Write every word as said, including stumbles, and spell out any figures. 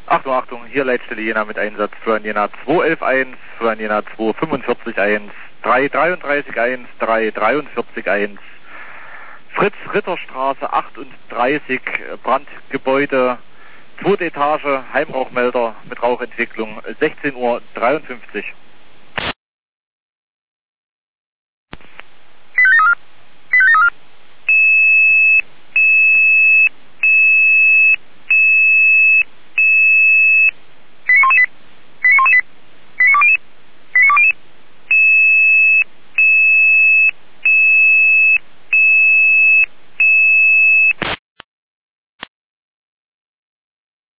Achtung, Achtung, hier Leitstelle Jena mit Einsatz für Jena zwei eins eins, für Jena zwei fünf eins, drei drei drei eins, drei drei eins, Fritz-Ritter-Straße achtunddreißig, Brandgebäude, zweite Etage, Heimrauchmelder mit Rauchentwicklung, sechzehn Uhr dreiundfünfzig.